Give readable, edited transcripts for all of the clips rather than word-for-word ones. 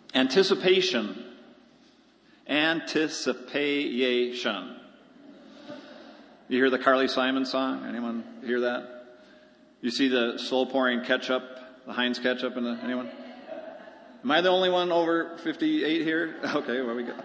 Anticipation. Anticipation. You hear the Carly Simon song? Anyone hear that? You see the slow pouring ketchup, the Heinz ketchup anyone? Am I the only one over 58 here? Okay, where we go.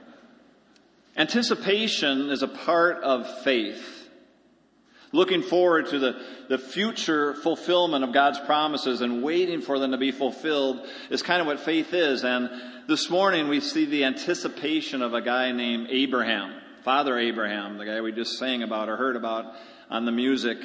Anticipation is a part of faith. Looking forward to the future fulfillment of God's promises and waiting for them to be fulfilled is kind of what faith is. And this morning we see the anticipation of a guy named Abraham, Father Abraham, the guy we just sang about or heard about on the music,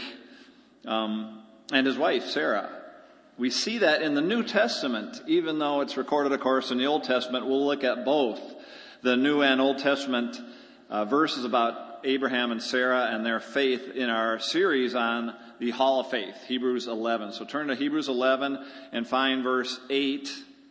and his wife, Sarah. We see that in the New Testament, even though it's recorded, of course, in the Old Testament. We'll look at both the New and Old Testament verses about Abraham and Sarah and their faith in our series on the Hall of Faith, Hebrews 11. So turn to Hebrews 11 and find verse 8.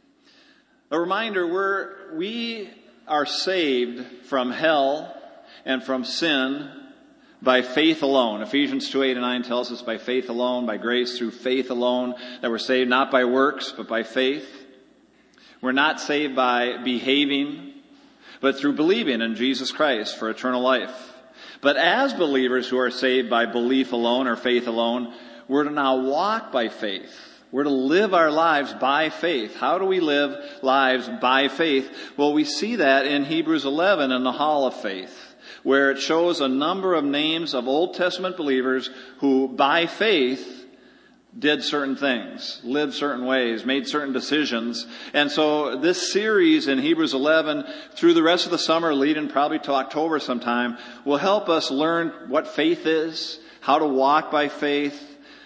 A reminder, we are saved from hell and from sin by faith alone. Ephesians 2:8 and 9 tells us by faith alone, by grace through faith alone, that we're saved not by works, but by faith. We're not saved by behaving, but through believing in Jesus Christ for eternal life. But as believers who are saved by belief alone or faith alone, we're to now walk by faith. We're to live our lives by faith. How do we live lives by faith? Well, we see that in Hebrews 11 in the Hall of Faith, where it shows a number of names of Old Testament believers who, by faith, did certain things, lived certain ways, made certain decisions. And so this series in Hebrews 11 through the rest of the summer, leading probably to October sometime, will help us learn what faith is, how to walk by faith,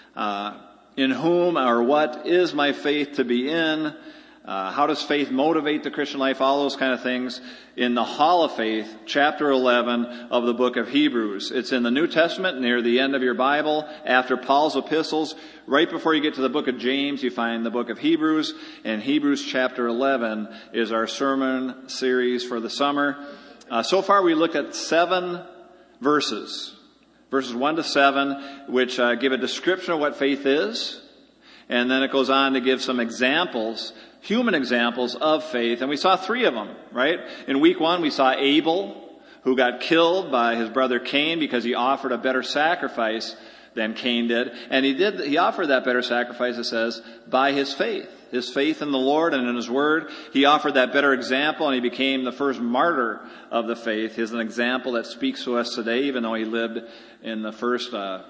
in whom or what is my faith to be in, how does faith motivate the Christian life, all those kind of things in the Hall of Faith, chapter 11 of the book of Hebrews. It's in the New Testament, near the end of your Bible, after Paul's epistles. Right before you get to the book of James, you find the book of Hebrews, and Hebrews chapter 11 is our sermon series for the summer. So far we looked at 7 verses 1 to 7, which give a description of what faith is, and then it goes on to give some examples, human examples of faith, and we saw 3 of them, right? In week 1, we saw Abel, who got killed by his brother Cain because he offered a better sacrifice than Cain did. And he offered that better sacrifice, it says, by his faith in the Lord and in his word. He offered that better example, and he became the first martyr of the faith. He's an example that speaks to us today, even though he lived in the first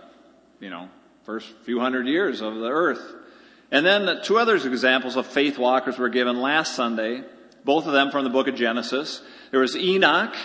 few hundred years of the earth. And then 2 other examples of faith walkers were given last Sunday, both of them from the book of Genesis. There was Enoch,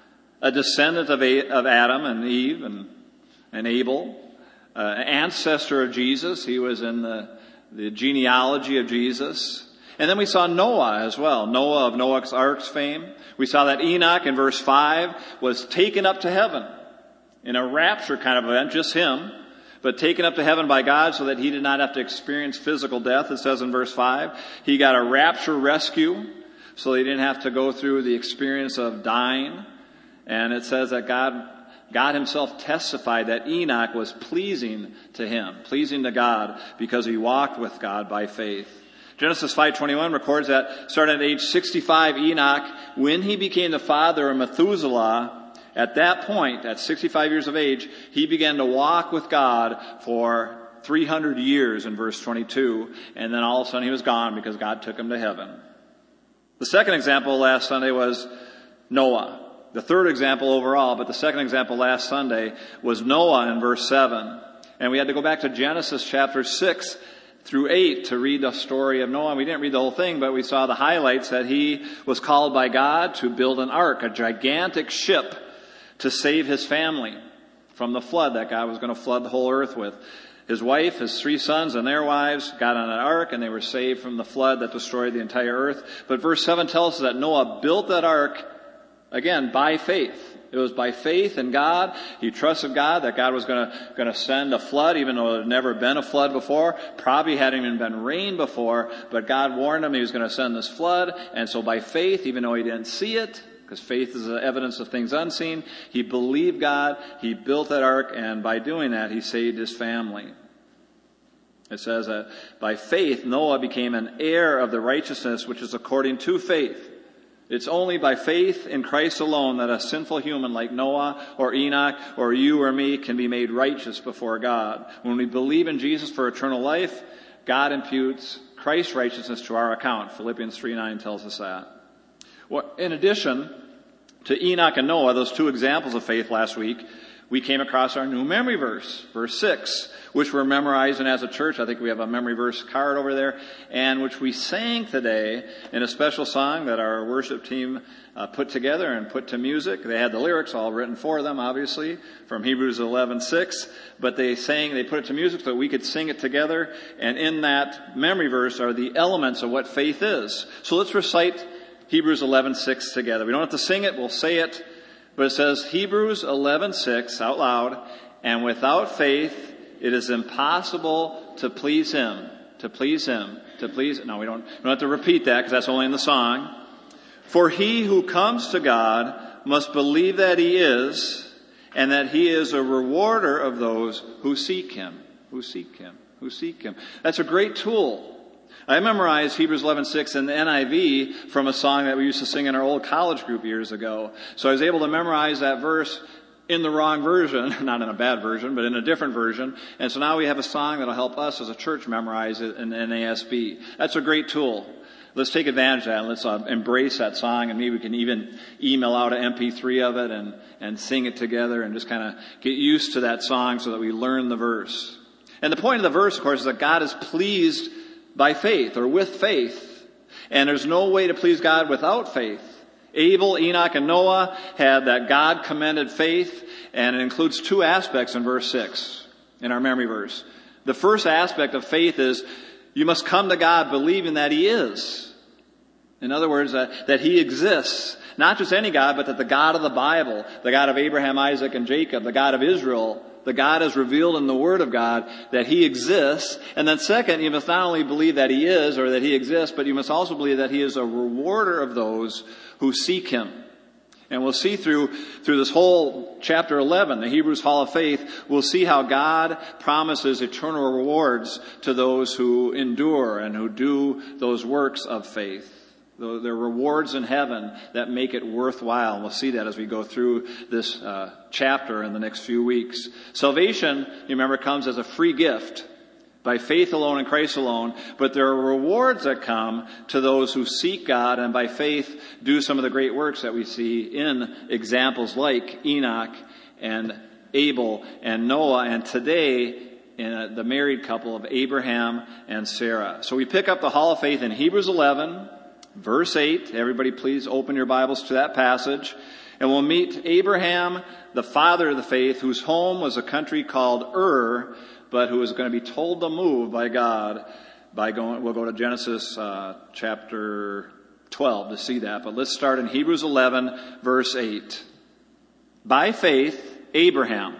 a descendant of Adam and Eve and Abel, an ancestor of Jesus. He was in the genealogy of Jesus. And then we saw Noah as well, Noah of Noah's Ark's fame. We saw that Enoch in verse 5 was taken up to heaven in a rapture kind of event, just him, but taken up to heaven by God so that he did not have to experience physical death, it says in verse 5. He got a rapture rescue, so he didn't have to go through the experience of dying. And it says that God himself testified that Enoch was pleasing to him, pleasing to God, because he walked with God by faith. Genesis 5:21 records that starting at age 65, Enoch, when he became the father of Methuselah, at that point, at 65 years of age, he began to walk with God for 300 years in verse 22, and then all of a sudden he was gone because God took him to heaven. The second example last Sunday was Noah. The third example overall, but the second example last Sunday was Noah in verse 7. And we had to go back to Genesis chapter 6 through 8 to read the story of Noah. We didn't read the whole thing, but we saw the highlights that he was called by God to build an ark, a gigantic ship, to save his family from the flood that God was going to flood the whole earth with. His wife, his 3 sons, and their wives got on an ark, and they were saved from the flood that destroyed the entire earth. But verse 7 tells us that Noah built that ark, again, by faith. It was by faith in God. He trusted God that God was going to send a flood, even though there had never been a flood before. Probably hadn't even been rain before, but God warned him he was going to send this flood. And so by faith, even though he didn't see it, because faith is the evidence of things unseen, he believed God, he built that ark, and by doing that, he saved his family. It says that by faith Noah became an heir of the righteousness which is according to faith. It's only by faith in Christ alone that a sinful human like Noah or Enoch or you or me can be made righteous before God. When we believe in Jesus for eternal life, God imputes Christ's righteousness to our account. Philippians 3:9 tells us that. Well, in addition to Enoch and Noah, those two examples of faith last week, we came across our new memory verse, verse 6, which we're memorizing as a church. I think we have a memory verse card over there, and which we sang today in a special song that our worship team put together and put to music. They had the lyrics all written for them, obviously, from Hebrews 11:6, but they put it to music so that we could sing it together, and in that memory verse are the elements of what faith is. So let's recite Hebrews 11:6 together. We don't have to sing it, we'll say it. But it says, Hebrews 11:6 out loud, and without faith it is impossible to please Him. To please Him. No, we don't have to repeat that because that's only in the song. For he who comes to God must believe that He is, and that He is a rewarder of those who seek Him. Who seek Him. Who seek Him. That's a great tool. I memorized Hebrews 11:6 in the NIV from a song that we used to sing in our old college group years ago. So I was able to memorize that verse in the wrong version, not in a bad version, but in a different version. And so now we have a song that'll help us as a church memorize it in NASB. That's a great tool. Let's take advantage of that and let's embrace that song, and maybe we can even email out an MP3 of it and sing it together and just kind of get used to that song so that we learn the verse. And the point of the verse, of course, is that God is pleased by faith or with faith. And there's no way to please God without faith. Abel, Enoch, and Noah had that God commended faith, and it includes two aspects in verse 6 in our memory verse. The first aspect of faith is you must come to God believing that He is. In other words, that He exists. Not just any God, but that the God of the Bible, the God of Abraham, Isaac, and Jacob, the God of Israel, the God is revealed in the Word of God, that He exists. And then second, you must not only believe that He is or that He exists, but you must also believe that He is a rewarder of those who seek Him. And we'll see through this whole chapter 11, the Hebrews Hall of Faith, we'll see how God promises eternal rewards to those who endure and who do those works of faith. There are rewards in heaven that make it worthwhile. And we'll see that as we go through this chapter in the next few weeks. Salvation, you remember, comes as a free gift by faith alone in Christ alone. But there are rewards that come to those who seek God and by faith do some of the great works that we see in examples like Enoch and Abel and Noah, and today in the married couple of Abraham and Sarah. So we pick up the Hall of Faith in Hebrews 11, verse 8. Everybody please open your Bibles to that passage. And we'll meet Abraham, the father of the faith, whose home was a country called Ur, but who was going to be told to move by God we'll go to Genesis chapter 12 to see that. But let's start in Hebrews 11, verse 8. By faith, Abraham,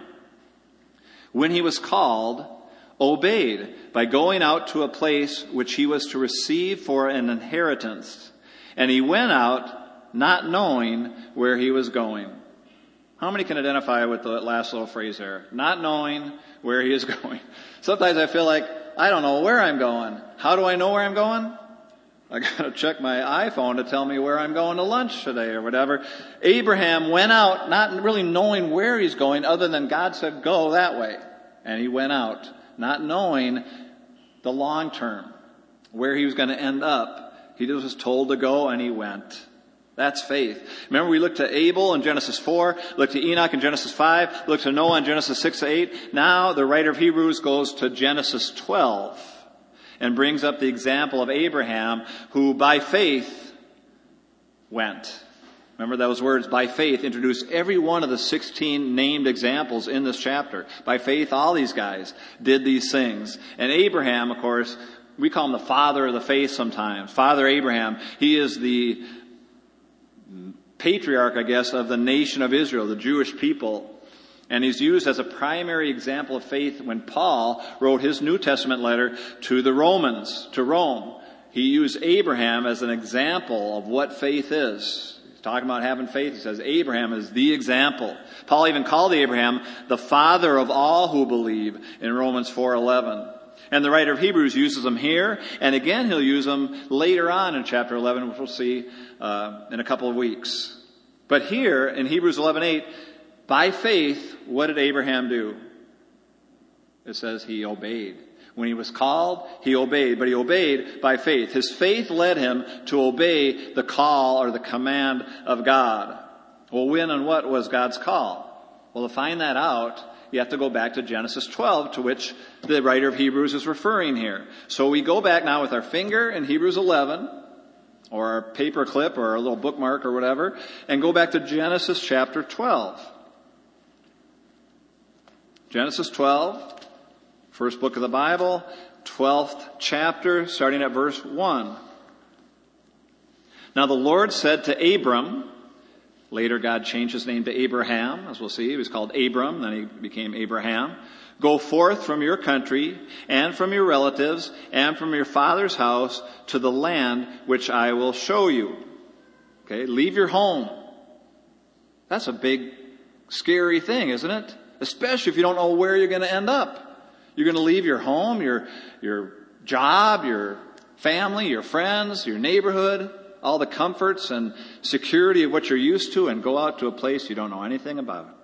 when he was called, obeyed by going out to a place which he was to receive for an inheritance. And he went out not knowing where he was going. How many can identify with the last little phrase there? Not knowing where he is going. Sometimes I feel like I don't know where I'm going. How do I know where I'm going? I got to check my iPhone to tell me where I'm going to lunch today or whatever. Abraham went out not really knowing where he's going, other than God said, go that way. And he went out not knowing the long term, where he was going to end up. He just was told to go and he went. That's faith. Remember, we looked to Abel in Genesis 4, looked to Enoch in Genesis 5, looked to Noah in Genesis 6 to 8. Now the writer of Hebrews goes to Genesis 12 and brings up the example of Abraham, who by faith went. Remember those words, by faith, introduce every one of the 16 named examples in this chapter. By faith, all these guys did these things. And Abraham, of course, we call him the father of the faith sometimes. Father Abraham, he is the patriarch, I guess, of the nation of Israel, the Jewish people. And he's used as a primary example of faith when Paul wrote his New Testament letter to the Romans, to Rome. He used Abraham as an example of what faith is. He's talking about having faith. He says Abraham is the example. Paul even called Abraham the father of all who believe in Romans 4:11. And the writer of Hebrews uses them here, and again he'll use them later on in chapter 11, which we'll see in a couple of weeks. But here in Hebrews 11:8, by faith, what did Abraham do? It says he obeyed. When he was called, he obeyed, but he obeyed by faith. His faith led him to obey the call or the command of God. Well, when and what was God's call? Well, to find that out, you have to go back to Genesis 12, to which the writer of Hebrews is referring here. So we go back now with our finger in Hebrews 11, or our paper clip, or a little bookmark or whatever, and go back to Genesis chapter 12. Genesis 12, first book of the Bible, 12th chapter, starting at verse 1. Now the Lord said to Abram, later God changed his name to Abraham, as we'll see. He was called Abram, then he became Abraham. Go forth from your country and from your relatives and from your father's house to the land which I will show you. Okay, leave your home. That's a big, scary thing, isn't it? Especially if you don't know where you're going to end up. You're going to leave your home, your job, your family, your friends, your neighborhood, all the comforts and security of what you're used to, and go out to a place you don't know anything about.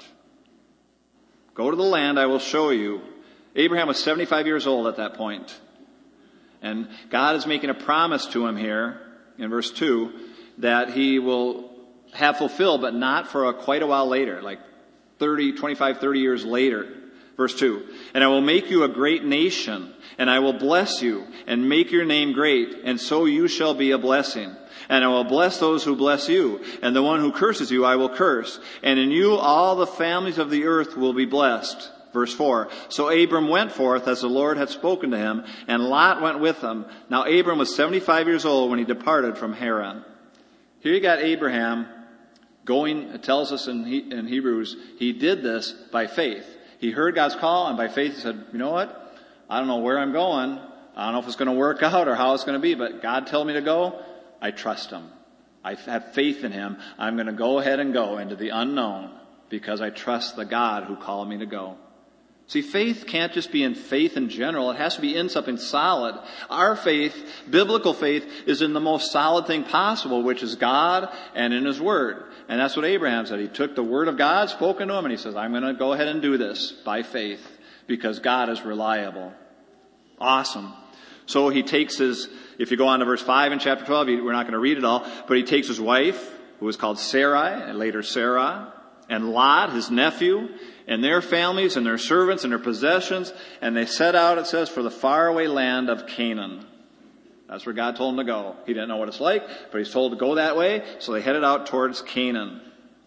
Go to the land I will show you. Abraham was 75 years old at that point. And God is making a promise to him here in verse 2 that he will have fulfilled, but not for quite a while later, like 25, 30 years later. Verse 2, and I will make you a great nation, and I will bless you, and make your name great, and so you shall be a blessing. And I will bless those who bless you, and the one who curses you I will curse. And in you all the families of the earth will be blessed. Verse 4, so Abram went forth as the Lord had spoken to him, and Lot went with him. Now Abram was 75 years old when he departed from Haran. Here you got Abraham going, it tells us in Hebrews, he did this by faith. He heard God's call, and by faith he said, you know what? I don't know where I'm going. I don't know if it's going to work out or how it's going to be, but God told me to go. I trust him. I have faith in him. I'm going to go ahead and go into the unknown because I trust the God who called me to go. See, faith can't just be in faith in general. It has to be in something solid. Our faith, biblical faith, is in the most solid thing possible, which is God and in His Word. And that's what Abraham said. He took the Word of God spoken to him and he says, I'm going to go ahead and do this by faith because God is reliable. Awesome. So he takes if you go on to verse 5 in chapter 12, we're not going to read it all, but he takes his wife, who was called Sarai, and later Sarah, and Lot, his nephew, and their families and their servants and their possessions, and they set out, it says, for the faraway land of Canaan. That's where God told them to go. He didn't know what it's like, but he's told to go that way, so they headed out towards Canaan.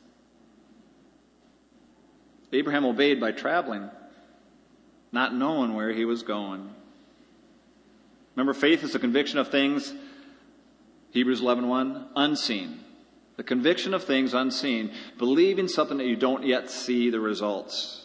Abraham obeyed by traveling, not knowing where he was going. Remember, faith is the conviction of things, Hebrews 11:1, unseen. The conviction of things unseen, believing something that you don't yet see the results.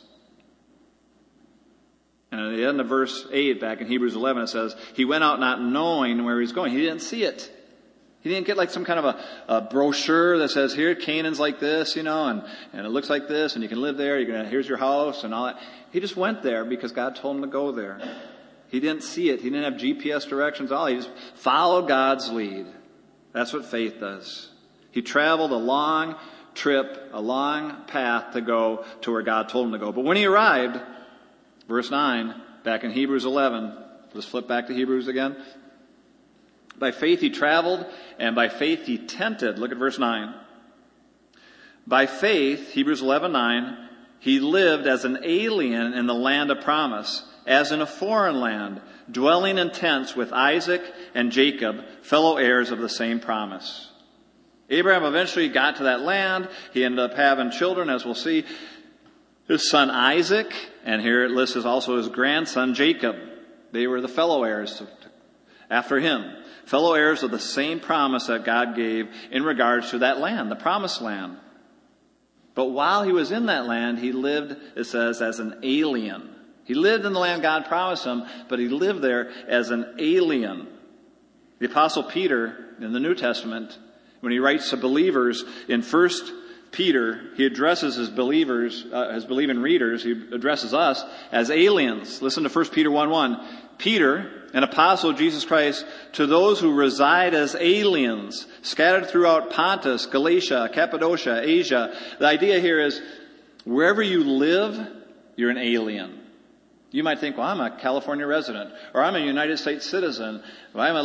And at the end of verse 8, back in Hebrews 11, it says, he went out not knowing where he's going. He didn't see it. He didn't get like some kind of a brochure that says, here, Canaan's like this, and it looks like this, and you can live there, here's your house, and all that. He just went there because God told him to go there. He didn't see it. He didn't have GPS directions. He just followed God's lead. That's what faith does. He traveled a long trip, a long path to go to where God told him to go. But when he arrived, verse 9, back in Hebrews 11, let's flip back to Hebrews again. By faith he traveled, and by faith he tented. Look at verse 9. By faith, Hebrews 11:9, he lived as an alien in the land of promise, as in a foreign land, dwelling in tents with Isaac and Jacob, fellow heirs of the same promise. Abraham eventually got to that land. He ended up having children, as we'll see. His son Isaac, and here it lists also his grandson Jacob. They were the fellow heirs after him. Fellow heirs of the same promise that God gave in regards to that land, the promised land. But while he was in that land, he lived, it says, as an alien. He lived in the land God promised him, but he lived there as an alien. The Apostle Peter, in the New Testament, when he writes to believers in 1 Peter, he addresses his believers, his believing readers, he addresses us as aliens. Listen to 1 Peter 1:1. Peter, an apostle of Jesus Christ, to those who reside as aliens, scattered throughout Pontus, Galatia, Cappadocia, Asia. The idea here is, wherever you live, you're an alien. You might think, well, I'm a California resident, or I'm a United States citizen, or I'm a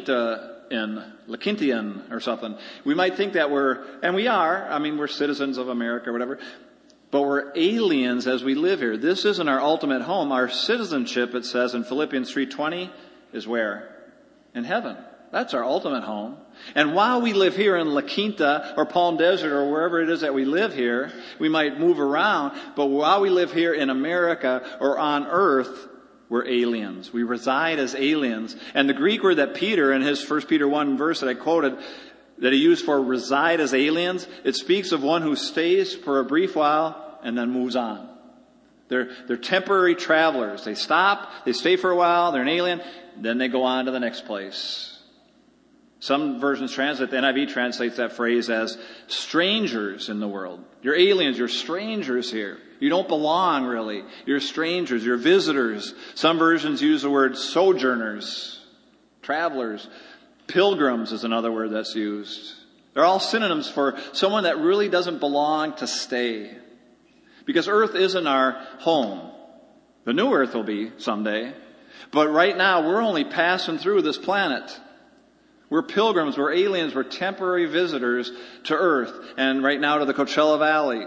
Lakintian or something. We might think that we're citizens of America or whatever, but we're aliens as we live here. This isn't our ultimate home. Our citizenship, it says in Philippians 3:20, is where? In heaven. That's our ultimate home. And while we live here in La Quinta or Palm Desert or wherever it is that we live here, we might move around, but while we live here in America or on earth, we're aliens. We reside as aliens. And the Greek word that Peter, in his 1 Peter 1 verse that I quoted, that he used for reside as aliens, it speaks of one who stays for a brief while and then moves on. They're temporary travelers. They stop, they stay for a while, they're an alien, then they go on to the next place. Some versions translate, the NIV translates that phrase as strangers in the world. You're aliens, you're strangers here. You don't belong, really. You're strangers, you're visitors. Some versions use the word sojourners, travelers. Pilgrims is another word that's used. They're all synonyms for someone that really doesn't belong to stay. Because earth isn't our home. The new earth will be someday. But right now, we're only passing through this planet. We're pilgrims, we're aliens, we're temporary visitors to earth, and right now to the Coachella Valley.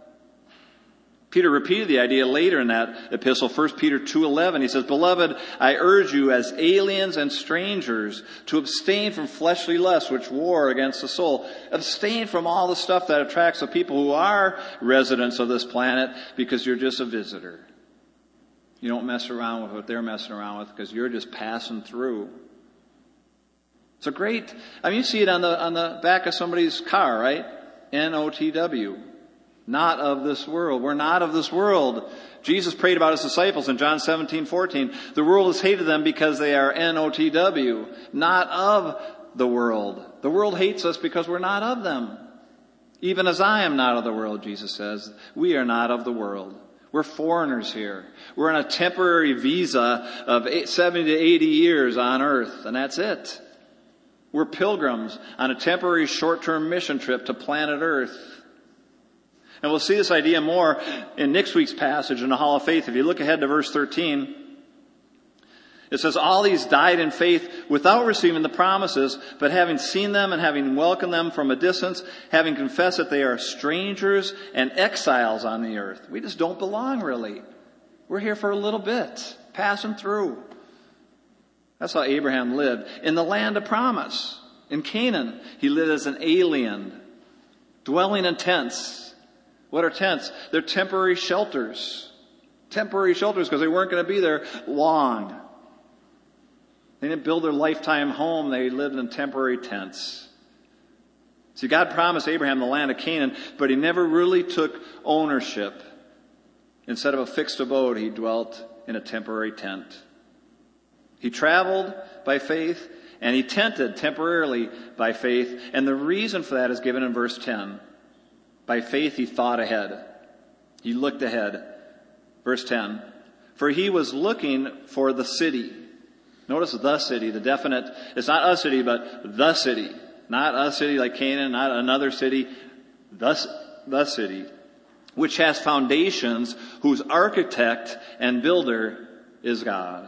Peter repeated the idea later in that epistle, 1 Peter 2:11. He says, "Beloved, I urge you as aliens and strangers to abstain from fleshly lusts which war against the soul." Abstain from all the stuff that attracts the people who are residents of this planet, because you're just a visitor. You don't mess around with what they're messing around with, because you're just passing through. It's a great, you see it on the back of somebody's car, right? NOTW. Not of this world. We're not of this world. Jesus prayed about his disciples in John 17:14. The world has hated them because they are NOTW, not of the world. The world hates us because we're not of them. Even as I am not of the world, Jesus says, we are not of the world. We're foreigners here. We're on a temporary visa of 70 to 80 years on earth, and that's it. We're pilgrims on a temporary short-term mission trip to planet Earth. And we'll see this idea more in next week's passage in the Hall of Faith. If you look ahead to verse 13, it says, "All these died in faith without receiving the promises, but having seen them and having welcomed them from a distance, having confessed that they are strangers and exiles on the earth." We just don't belong, really. We're here for a little bit, passing through. That's how Abraham lived in the land of promise. In Canaan, he lived as an alien, dwelling in tents. What are tents? They're temporary shelters. Temporary shelters because they weren't going to be there long. They didn't build their lifetime home. They lived in temporary tents. See, God promised Abraham the land of Canaan, but he never really took ownership. Instead of a fixed abode, he dwelt in a temporary tent. He traveled by faith, and he tented temporarily by faith. And the reason for that is given in verse 10. By faith he thought ahead. He looked ahead. Verse 10. For he was looking for the city. Notice the city, the definite. It's not a city, but the city. Not a city like Canaan, not another city. The city. Which has foundations, whose architect and builder is God.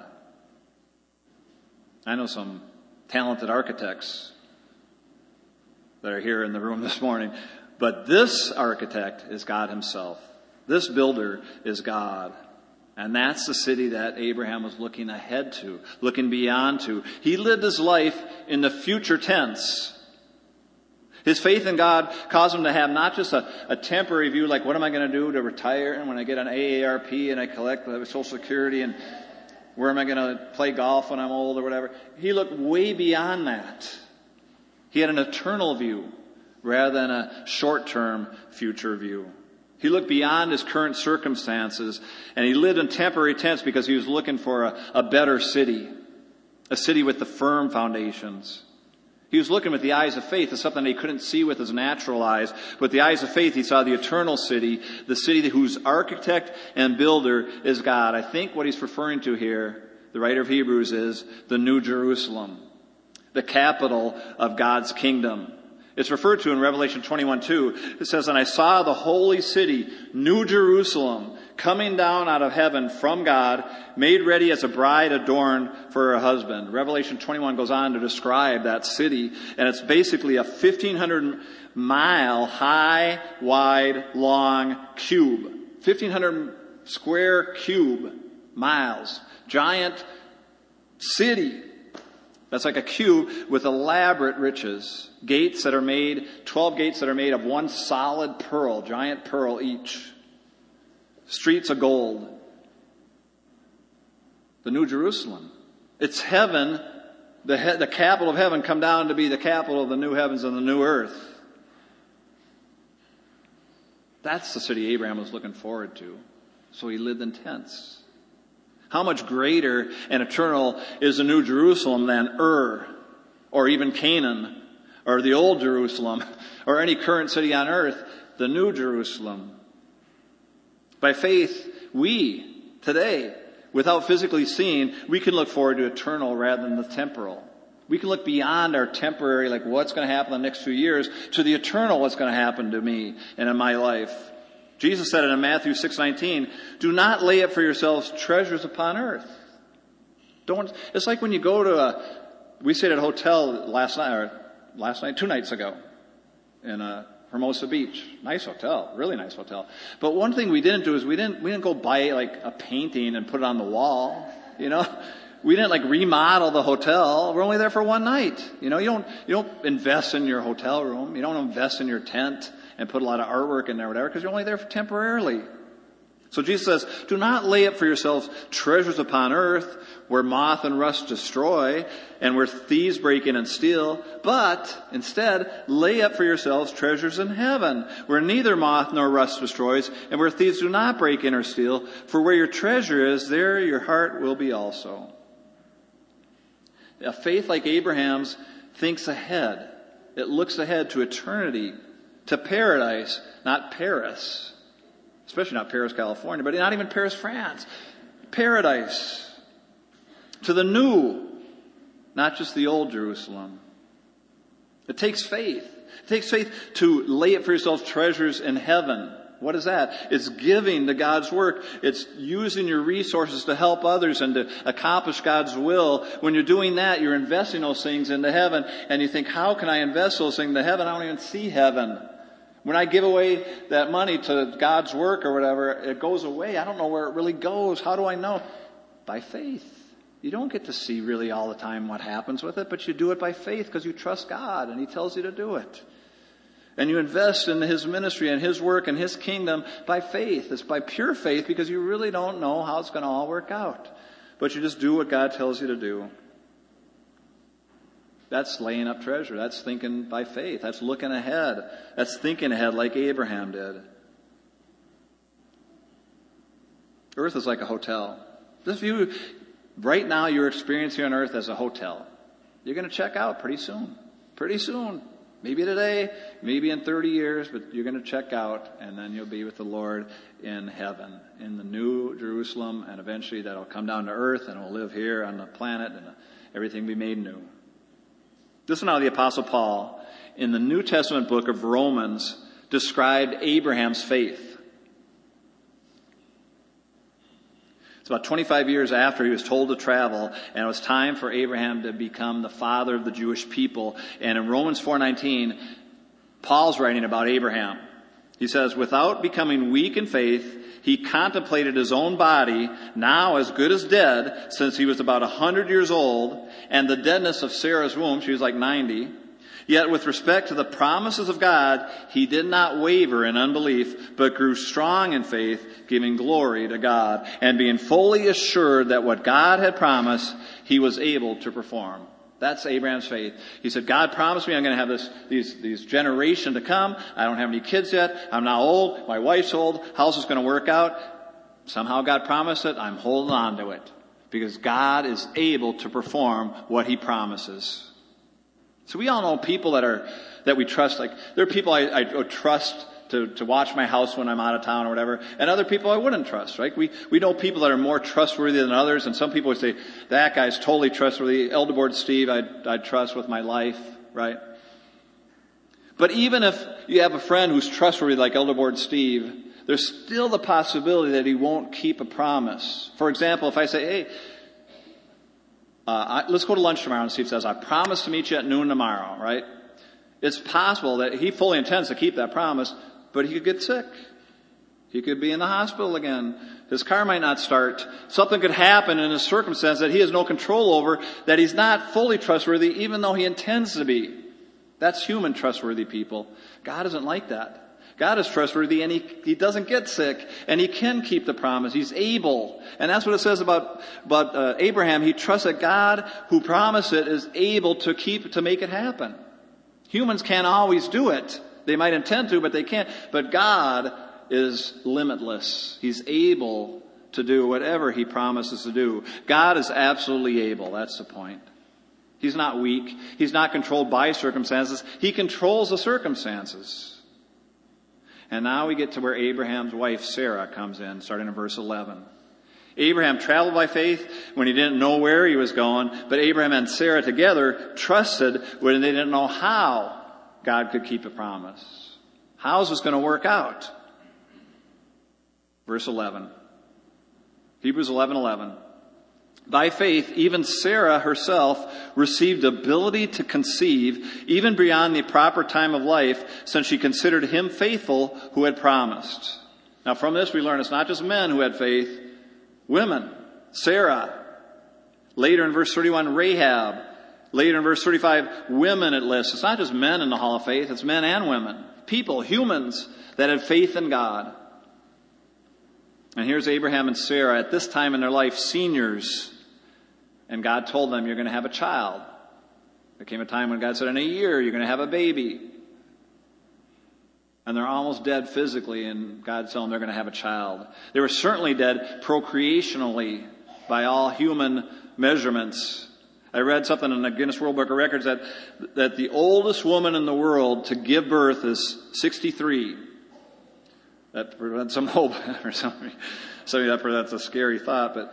I know some talented architects that are here in the room this morning. But this architect is God himself. This builder is God. And that's the city that Abraham was looking ahead to, looking beyond to. He lived his life in the future tense. His faith in God caused him to have not just a temporary view, like what am I going to do to retire, and when I get an AARP and I collect the Social Security, and where am I going to play golf when I'm old or whatever. He looked way beyond that. He had an eternal view rather than a short-term future view. He looked beyond his current circumstances, and he lived in temporary tents because he was looking for a better city, a city with the firm foundations. He was looking with the eyes of faith at something that he couldn't see with his natural eyes. With the eyes of faith, he saw the eternal city, the city whose architect and builder is God. I think what he's referring to here, the writer of Hebrews, is the New Jerusalem, the capital of God's kingdom. It's referred to in Revelation 21:2. It says, "And I saw the holy city, New Jerusalem, coming down out of heaven from God, made ready as a bride adorned for her husband." Revelation 21 goes on to describe that city, and it's basically a 1,500-mile high, wide, long cube. 1,500 square cube miles. Giant city. That's like a cube with elaborate riches. Gates that are made, 12 gates that are made of one solid pearl, giant pearl each. Streets of gold. The New Jerusalem. It's heaven, the capital of heaven, come down to be the capital of the new heavens and the new earth. That's the city Abraham was looking forward to. So he lived in tents. How much greater and eternal is the New Jerusalem than Ur, or even Canaan, or the Old Jerusalem, or any current city on earth, the New Jerusalem. By faith, we, today, without physically seeing, we can look forward to eternal rather than the temporal. We can look beyond our temporary, like what's going to happen in the next few years, to the eternal, what's going to happen to me and in my life. Jesus said it in Matthew 6:19, "Do not lay up for yourselves treasures upon earth." It's like when you go to we stayed at a hotel two nights ago in Hermosa Beach. Nice hotel, really nice hotel. But one thing we didn't do is we didn't go buy like a painting and put it on the wall, you know. We didn't like remodel the hotel. We're only there for one night. You know, you don't invest in your hotel room. You don't invest in your tent and put a lot of artwork in there or whatever, because you're only there for temporarily. So Jesus says, "Do not lay up for yourselves treasures upon earth, where moth and rust destroy, and where thieves break in and steal, but instead lay up for yourselves treasures in heaven, where neither moth nor rust destroys, and where thieves do not break in or steal. For where your treasure is, there your heart will be also." A faith like Abraham's thinks ahead. It looks ahead to eternity, to paradise, not Paris. Especially not Paris, California, but not even Paris, France. Paradise. To the new, not just the old Jerusalem. It takes faith. It takes faith to lay up for yourselves treasures in heaven. What is that? It's giving to God's work. It's using your resources to help others and to accomplish God's will. When you're doing that, you're investing those things into heaven. And you think, how can I invest those things into heaven? I don't even see heaven. When I give away that money to God's work or whatever, it goes away. I don't know where it really goes. How do I know? By faith. You don't get to see really all the time what happens with it, but you do it by faith because you trust God and He tells you to do it. And you invest in His ministry and His work and His kingdom by faith. It's by pure faith because you really don't know how it's going to all work out. But you just do what God tells you to do. That's laying up treasure. That's thinking by faith. That's looking ahead. That's thinking ahead like Abraham did. Earth is like a hotel. Right now you're experiencing on earth as a hotel. You're going to check out pretty soon. Pretty soon. Maybe today, maybe in 30 years, but you're going to check out and then you'll be with the Lord in heaven, in the new Jerusalem, and eventually that'll come down to earth and we'll live here on the planet and everything will be made new. Listen how the Apostle Paul, in the New Testament book of Romans, described Abraham's faith. It's about 25 years after he was told to travel, and it was time for Abraham to become the father of the Jewish people. And in Romans 4:19, Paul's writing about Abraham. He says, "Without becoming weak in faith, he contemplated his own body, now as good as dead, since he was about 100 years old, and the deadness of Sarah's womb," she was like 90. "Yet with respect to the promises of God, he did not waver in unbelief, but grew strong in faith, giving glory to God, and being fully assured that what God had promised, he was able to perform." That's Abraham's faith. He said, God promised me I'm going to have these generation to come. I don't have any kids yet. I'm now old. My wife's old. How's this going to work out? Somehow God promised it. I'm holding on to it. Because God is able to perform what He promises. So we all know people that we trust. Like, there are people I would trust to watch my house when I'm out of town or whatever, and other people I wouldn't trust, right? We know people that are more trustworthy than others, and some people would say, that guy's totally trustworthy. Elder Board Steve, I'd trust with my life, right? But even if you have a friend who's trustworthy like Elder Board Steve, there's still the possibility that he won't keep a promise. For example, if I say, hey, let's go to lunch tomorrow, and Steve says, I promise to meet you at noon tomorrow, right? It's possible that he fully intends to keep that promise, but he could get sick. He could be in the hospital again. His car might not start. Something could happen in his circumstance that he has no control over, that he's not fully trustworthy, even though he intends to be. That's human trustworthy people. God isn't like that. God is trustworthy, and he doesn't get sick, and he can keep the promise. He's able. And that's what it says about Abraham. He trusts that God who promised it is able to make it happen. Humans can't always do it. They might intend to, but they can't. But God is limitless. He's able to do whatever he promises to do. God is absolutely able. That's the point. He's not weak. He's not controlled by circumstances. He controls the circumstances. And now we get to where Abraham's wife Sarah comes in, starting in verse 11. Abraham traveled by faith when he didn't know where he was going, but Abraham and Sarah together trusted when they didn't know how God could keep a promise. How is this going to work out? Verse 11. Hebrews 11:11. By faith, even Sarah herself received ability to conceive, even beyond the proper time of life, since she considered him faithful who had promised. Now from this we learn it's not just men who had faith, women. Sarah. Later in verse 31, Rahab. Later in verse 35, women it lists. It's not just men in the Hall of Faith, it's men and women. People, humans that had faith in God. And here's Abraham and Sarah at this time in their life, seniors. And God told them, you're going to have a child. There came a time when God said, in a year, you're going to have a baby. And they're almost dead physically, and God told them they're going to have a child. They were certainly dead procreationally by all human measurements. I read something in the Guinness World Book of Records that the oldest woman in the world to give birth is 63. That prevents some hope for somebody. That's a scary thought, but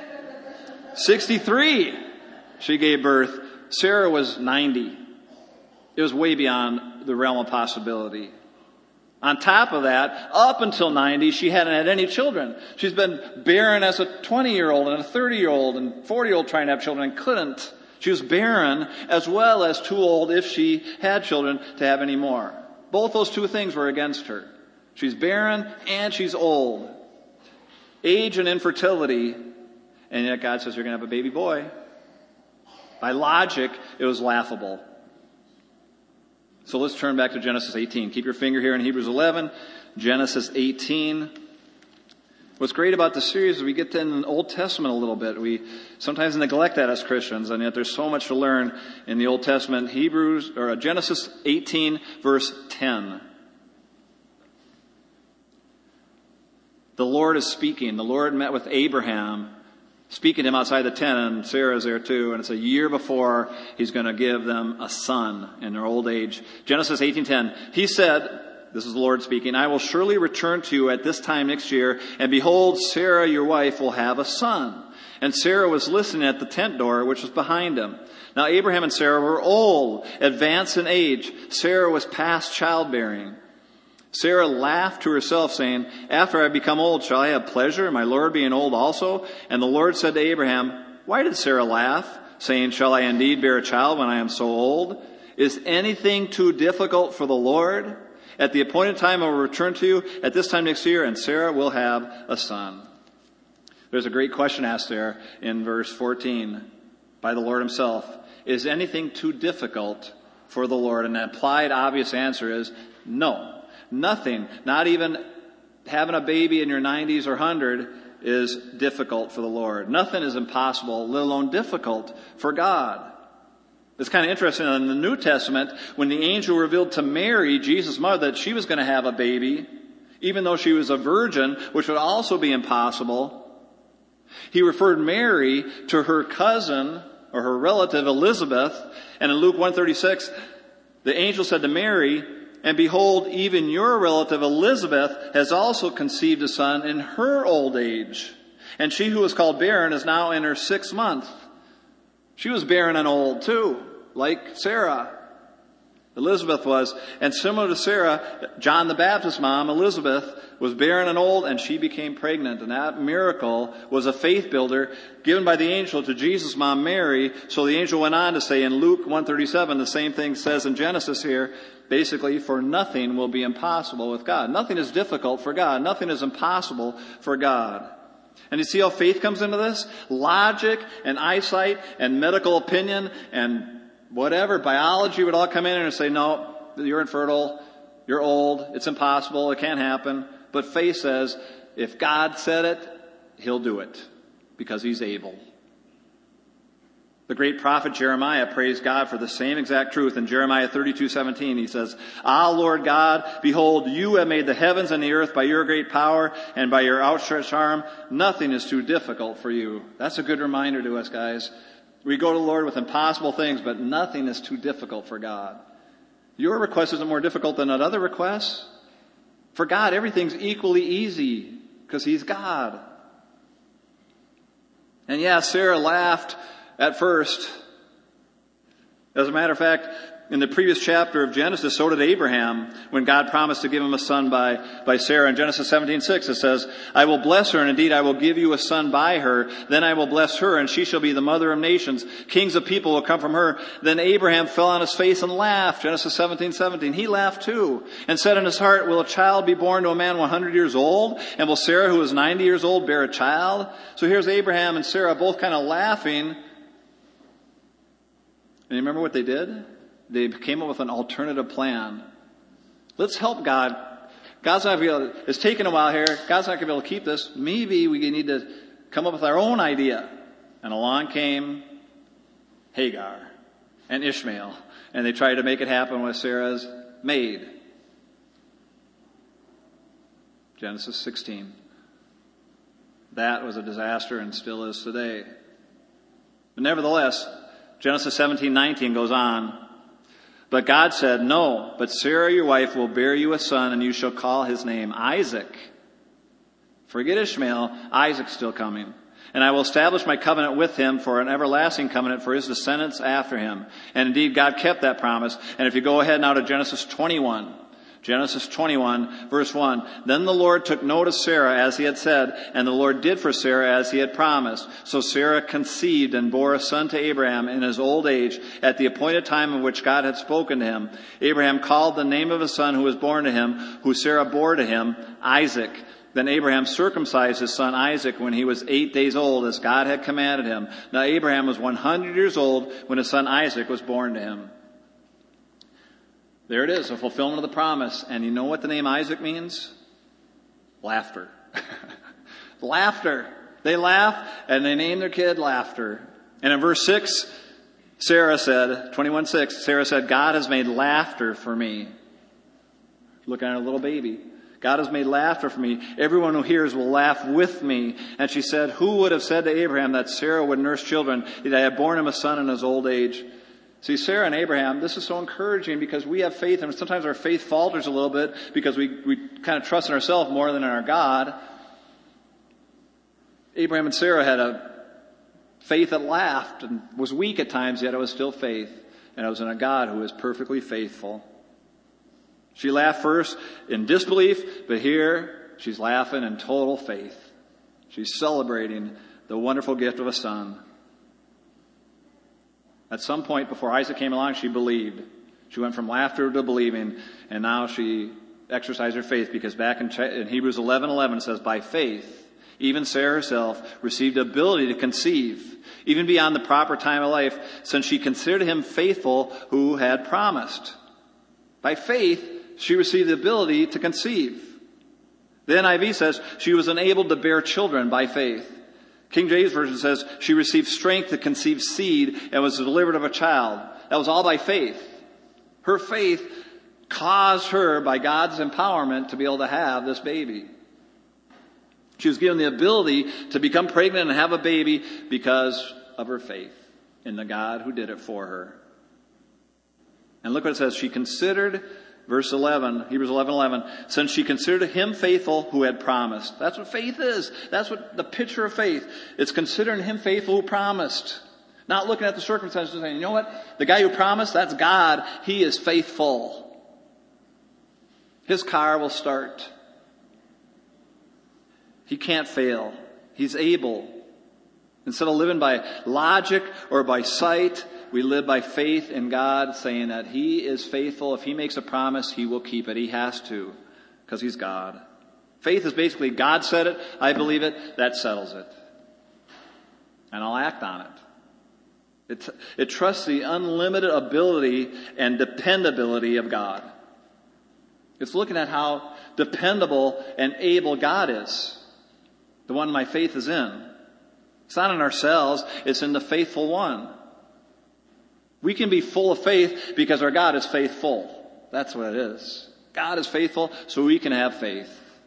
63 she gave birth. Sarah was 90. It was way beyond the realm of possibility. On top of that, up until 90, she hadn't had any children. She's been barren as a 20-year-old and a 30-year-old and 40-year-old trying to have children and couldn't. She was barren as well as too old if she had children to have any more. Both those two things were against her. She's barren and she's old. Age and infertility, and yet God says you're going to have a baby boy. By logic, it was laughable. So let's turn back to Genesis 18. Keep your finger here in Hebrews 11, Genesis 18. What's great about the series is we get in the Old Testament a little bit. We sometimes neglect that as Christians, and yet there's so much to learn in the Old Testament. Genesis 18, verse 10. The Lord is speaking. The Lord met with Abraham, speaking to him outside the tent, and Sarah's there too. And it's a year before he's going to give them a son in their old age. Genesis 18:10. He said, this is the Lord speaking, I will surely return to you at this time next year, and behold, Sarah, your wife, will have a son. And Sarah was listening at the tent door, which was behind him. Now Abraham and Sarah were old, advanced in age. Sarah was past childbearing. Sarah laughed to herself, saying, after I become old, shall I have pleasure in my Lord being old also? And the Lord said to Abraham, why did Sarah laugh, saying, shall I indeed bear a child when I am so old? Is anything too difficult for the Lord? At the appointed time I will return to you at this time next year, and Sarah will have a son. There's a great question asked there in verse 14 by the Lord himself. Is anything too difficult for the Lord? And the implied obvious answer is no. Nothing, not even having a baby in your 90s or 100, is difficult for the Lord. Nothing is impossible, let alone difficult for God. It's kind of interesting in the New Testament, when the angel revealed to Mary, Jesus' mother, that she was going to have a baby, even though she was a virgin, which would also be impossible, he referred Mary to her cousin or her relative Elizabeth. And in Luke 1:36, the angel said to Mary, "And behold, even your relative Elizabeth has also conceived a son in her old age. And she who was called barren is now in her 6th month." She was barren and old too, like Sarah. Elizabeth was. And similar to Sarah, John the Baptist's mom, Elizabeth, was barren and old, and she became pregnant. And that miracle was a faith builder given by the angel to Jesus' mom, Mary. So the angel went on to say in Luke 1:37, the same thing says in Genesis here, basically, for nothing will be impossible with God. Nothing is difficult for God. Nothing is impossible for God. And you see how faith comes into this? Logic and eyesight and medical opinion and whatever, biology would all come in and say, no, you're infertile, you're old, it's impossible, it can't happen. But faith says, if God said it, He'll do it, because He's able. The great prophet Jeremiah praised God for the same exact truth. In Jeremiah 32:17, he says, "Ah, Lord God, behold, you have made the heavens and the earth by your great power and by your outstretched arm. Nothing is too difficult for you." That's a good reminder to us, guys. We go to the Lord with impossible things, but nothing is too difficult for God. Your request isn't more difficult than another request. For God, everything's equally easy because He's God. And yeah, Sarah laughed at first. As a matter of fact, in the previous chapter of Genesis, so did Abraham when God promised to give him a son by Sarah. In Genesis 17:6 it says, "I will bless her, and indeed I will give you a son by her. Then I will bless her, and she shall be the mother of nations. Kings of people will come from her." Then Abraham fell on his face and laughed. Genesis 17:17. He laughed too, and said in his heart, "Will a child be born to a man 100 years old? And will Sarah, who is 90 years old, bear a child?" So here's Abraham and Sarah both kind of laughing. And you remember what they did? They came up with an alternative plan. Let's help God. God's not going to be able to, it's taken a while here. God's not going to be able to keep this. Maybe we need to come up with our own idea. And along came Hagar and Ishmael. And they tried to make it happen with Sarah's maid. Genesis 16. That was a disaster and still is today. But nevertheless, Genesis 17:19 goes on. "But God said, 'No, but Sarah your wife will bear you a son, and you shall call his name Isaac.'" Forget Ishmael, Isaac's still coming. "And I will establish my covenant with him for an everlasting covenant for his descendants after him." And indeed, God kept that promise. And if you go ahead now to Genesis 21, verse 1, "Then the Lord took note of Sarah as He had said, and the Lord did for Sarah as He had promised. So Sarah conceived and bore a son to Abraham in his old age, at the appointed time of which God had spoken to him. Abraham called the name of his son who was born to him, who Sarah bore to him, Isaac. Then Abraham circumcised his son Isaac when he was 8 days old, as God had commanded him. Now Abraham was 100 years old when his son Isaac was born to him." There it is, a fulfillment of the promise. And you know what the name Isaac means? Laughter. Laughter. They laugh, and they name their kid Laughter. And in verse 6, Sarah said, 21:6, Sarah said, "God has made laughter for me." Looking at a little baby. "God has made laughter for me. Everyone who hears will laugh with me." And she said, "Who would have said to Abraham that Sarah would nurse children, that I have borne him a son in his old age?" See, Sarah and Abraham, this is so encouraging because we have faith, and sometimes our faith falters a little bit because we kind of trust in ourselves more than in our God. Abraham and Sarah had a faith that laughed and was weak at times, yet it was still faith. And it was in a God who is perfectly faithful. She laughed first in disbelief, but here she's laughing in total faith. She's celebrating the wonderful gift of a son. At some point before Isaac came along, she believed. She went from laughter to believing, and now she exercised her faith, because back in Hebrews 11:11 it says, "By faith, even Sarah herself received the ability to conceive, even beyond the proper time of life, since she considered him faithful who had promised." By faith, she received the ability to conceive. The NIV says she was enabled to bear children by faith. King James Version says she received strength to conceive seed and was delivered of a child. That was all by faith. Her faith caused her, by God's empowerment, to be able to have this baby. She was given the ability to become pregnant and have a baby because of her faith. in the God who did it for her. And look what it says. She considered, verse 11, Hebrews 11:11, since she considered him faithful who had promised. That's what faith is. That's what the picture of faith. It's considering him faithful who promised. Not looking at the circumstances and saying, you know what? The guy who promised, that's God. He is faithful. His car will start. He can't fail. He's able. Instead of living by logic or by sight, we live by faith in God, saying that He is faithful. If He makes a promise, He will keep it. He has to, because He's God. Faith is basically, God said it, I believe it, that settles it. And I'll act on it. It trusts the unlimited ability and dependability of God. It's looking at how dependable and able God is. The one my faith is in. It's not in ourselves, it's in the faithful one. We can be full of faith because our God is faithful. That's what it is. God is faithful, so we can have faith.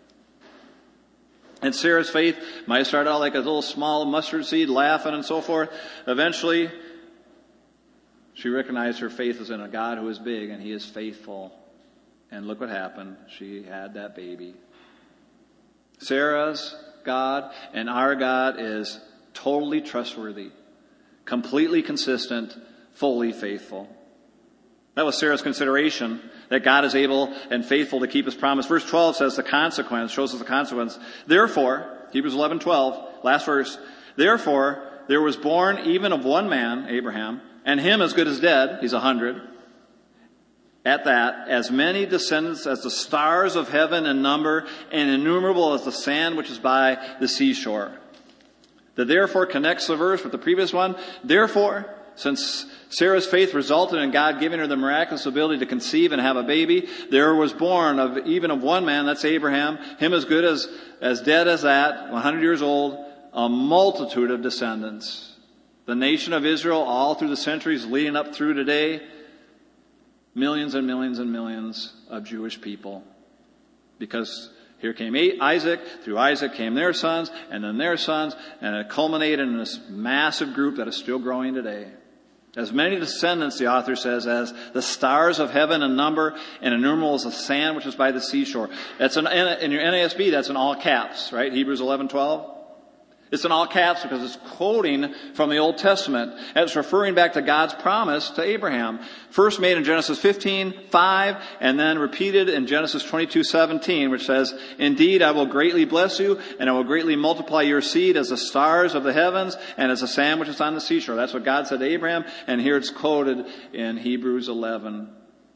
And Sarah's faith might have started out like a little small mustard seed, laughing and so forth. Eventually, she recognized her faith was in a God who is big, and He is faithful. And look what happened. She had that baby. Sarah's God and our God is totally trustworthy, completely consistent, fully faithful. That was Sarah's consideration, that God is able and faithful to keep His promise. Verse 12 says the consequence, shows us the consequence. Therefore, Hebrews 11:12, last verse, therefore there was born even of one man, Abraham, and him as good as dead, he's 100, at that, as many descendants as the stars of heaven in number, and innumerable as the sand which is by the seashore. The therefore connects the verse with the previous one. Therefore, since Sarah's faith resulted in God giving her the miraculous ability to conceive and have a baby, there was born even of one man, that's Abraham, him as good as dead as that, 100 years old, a multitude of descendants. The nation of Israel, all through the centuries leading up through today, millions and millions and millions of Jewish people. Because here came Isaac, through Isaac came their sons, and then their sons, and it culminated in this massive group that is still growing today. As many descendants, the author says, as the stars of heaven in number, and innumerable as the sand which is by the seashore. That's in your NASB, that's in all caps, right? Hebrews 11:12. It's in all caps because it's quoting from the Old Testament. And it's referring back to God's promise to Abraham. First made in Genesis 15:5, and then repeated in Genesis 22:17, which says, indeed, I will greatly bless you, and I will greatly multiply your seed as the stars of the heavens, and as the sand which is on the seashore. That's what God said to Abraham, and here it's quoted in Hebrews 11.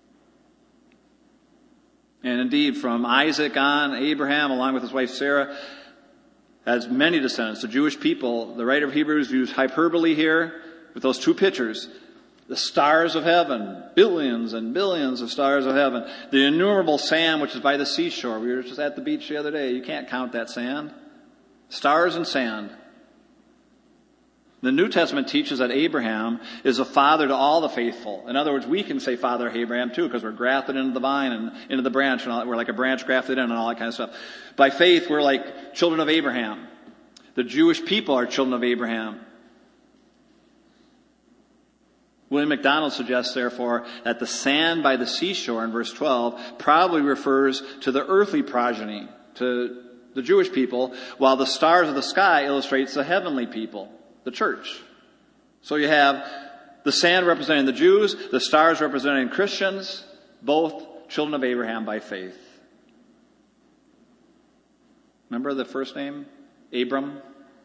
And indeed, from Isaac on, Abraham, along with his wife Sarah, has many descendants. The Jewish people, the writer of Hebrews used hyperbole here with those two pictures. The stars of heaven, billions and billions of stars of heaven. The innumerable sand which is by the seashore. We were just at the beach the other day. You can't count that sand. Stars and sand. The New Testament teaches that Abraham is a father to all the faithful. In other words, we can say Father Abraham too, because we're grafted into the vine and into the branch, and all that. We're like a branch grafted in and all that kind of stuff. By faith, we're like children of Abraham. The Jewish people are children of Abraham. William MacDonald suggests, therefore, that the sand by the seashore in verse 12 probably refers to the earthly progeny, to the Jewish people, while the stars of the sky illustrates the heavenly people, the church. So you have the sand representing the Jews, the stars representing Christians, both children of Abraham by faith. Remember the first name? Abram?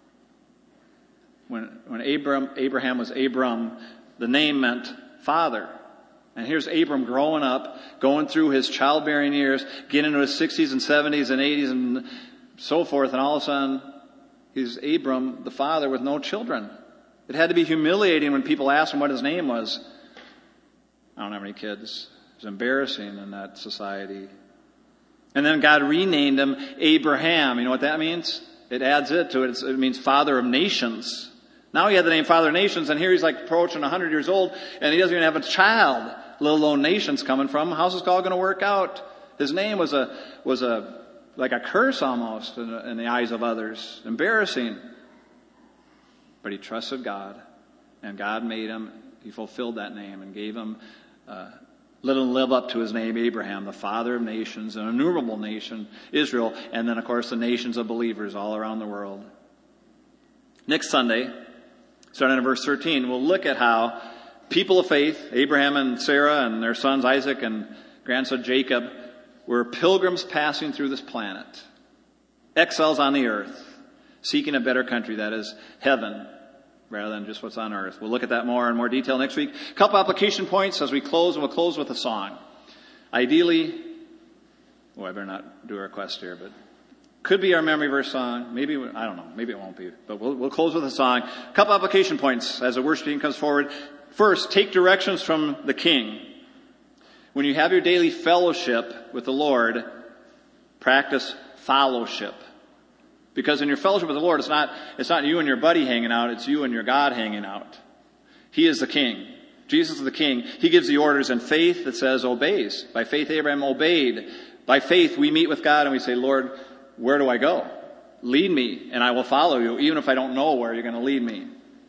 When Abraham was Abram, the name meant father. And here's Abram growing up, going through his childbearing years, getting into his 60s and 70s and 80s and so forth, and all of a sudden, he's Abram, the father, with no children. It had to be humiliating when people asked him what his name was. I don't have any kids. It was embarrassing in that society. And then God renamed him Abraham. You know what that means? It adds it to it. It means father of nations. Now he had the name father of nations, and here he's like approaching 100 years old, and he doesn't even have a child, let alone nations coming from. How's this all going to work out? His name was like a curse almost in the eyes of others. Embarrassing. But he trusted God, And God made him, he fulfilled that name and gave him, let him live up to his name, Abraham, the father of nations, an innumerable nation, Israel, and then, of course, the nations of believers all around the world. Next Sunday, starting in verse 13, we'll look at how people of faith, Abraham and Sarah and their sons Isaac and grandson Jacob, were pilgrims passing through this planet, exiles on the earth, seeking a better country, that is heaven, rather than just what's on earth. We'll look at that more in more detail next week. A couple application points as we close, and we'll close with a song. Ideally, I better not do a request here, but could be our memory verse song. Maybe, I don't know, maybe it won't be, but we'll close with a song. A couple application points as the worship team comes forward. First, take directions from the King. When you have your daily fellowship with the Lord, practice fellowship. Because in your fellowship with the Lord, it's not you and your buddy hanging out, it's you and your God hanging out. He is the King. Jesus is the King. He gives the orders, and faith that says obeys. By faith, Abraham obeyed. By faith, we meet with God and we say, Lord, where do I go? Lead me, and I will follow you, even if I don't know where you're going to lead me.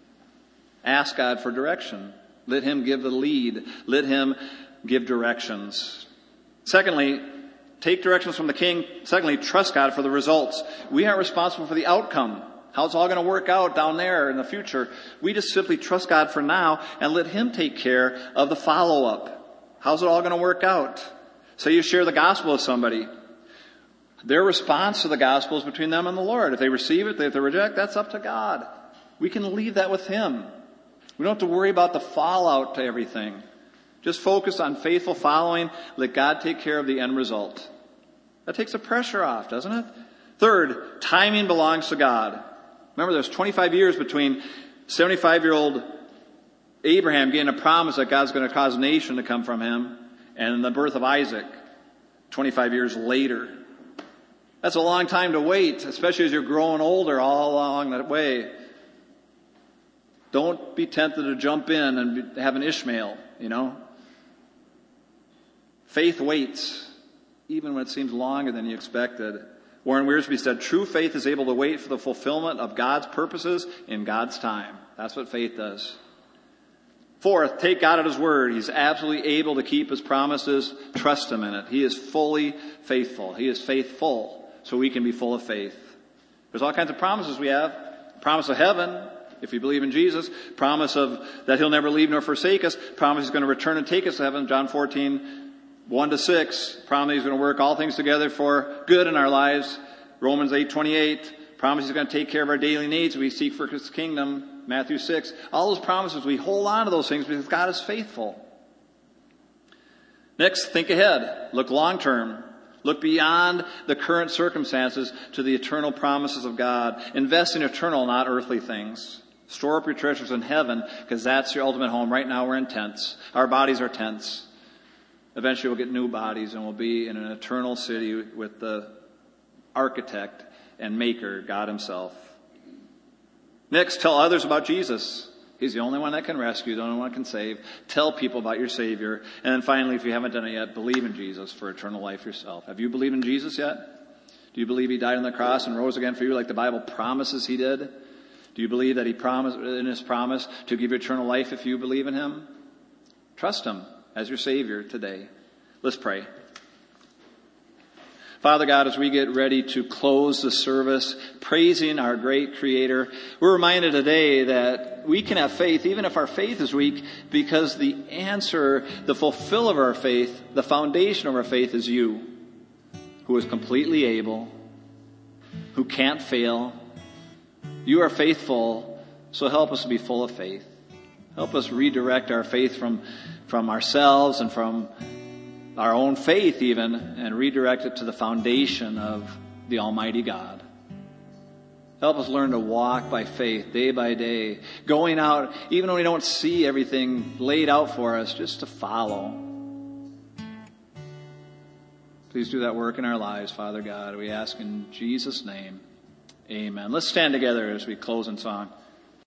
Ask God for direction. Let him give the lead. Let him give directions. Secondly, take directions from the King. Secondly, trust God for the results. We aren't responsible for the outcome. How it's all going to work out down there in the future. We just simply trust God for now and let him take care of the follow-up. How's it all going to work out? Say you share the gospel with somebody. Their response to the gospel is between them and the Lord. If they receive it, if they reject, that's up to God. We can leave that with him. We don't have to worry about the fallout to everything. Just focus on faithful following. Let God take care of the end result. That takes the pressure off, doesn't it? Third, timing belongs to God. Remember, there's 25 years between 75-year-old Abraham getting a promise that God's going to cause a nation to come from him and the birth of Isaac 25 years later. That's a long time to wait, especially as you're growing older all along that way. Don't be tempted to jump in and have an Ishmael, Faith waits, even when it seems longer than you expected. Warren Wiersbe said, true faith is able to wait for the fulfillment of God's purposes in God's time. That's what faith does. Fourth, take God at his word. He's absolutely able to keep his promises. Trust him in it. He is fully faithful. He is faithful, so we can be full of faith. There's all kinds of promises we have. Promise of heaven, if you believe in Jesus. Promise of that he'll never leave nor forsake us. Promise he's going to return and take us to heaven. John 14:1-6. Promise he's going to work all things together for good in our lives. Romans 8:28. Promise he's going to take care of our daily needs. We seek for his kingdom. Matthew 6. All those promises, we hold on to those things because God is faithful. Next, think ahead. Look long term. Look beyond the current circumstances to the eternal promises of God. Invest in eternal, not earthly things. Store up your treasures in heaven because that's your ultimate home. Right now we're in tents. Our bodies are tents. Eventually we'll get new bodies and we'll be in an eternal city with the architect and maker, God himself. Next, tell others about Jesus. He's the only one that can rescue, the only one that can save. Tell people about your Savior. And then finally, if you haven't done it yet, believe in Jesus for eternal life yourself. Have you believed in Jesus yet? Do you believe he died on the cross and rose again for you like the Bible promises he did? Do you believe that he promised in his promise to give you eternal life if you believe in him? Trust him as your Savior today. Let's pray. Father God, as we get ready to close the service, praising our great Creator, we're reminded today that we can have faith, even if our faith is weak, because the answer, the fulfill of our faith, the foundation of our faith is you, who is completely able, who can't fail. You are faithful, so help us to be full of faith. Help us redirect our faith from ourselves and from our own faith even, and redirect it to the foundation of the Almighty God. Help us learn to walk by faith day by day, going out, even when we don't see everything laid out for us, just to follow. Please do that work in our lives, Father God. We ask in Jesus' name, amen. Let's stand together as we close in song.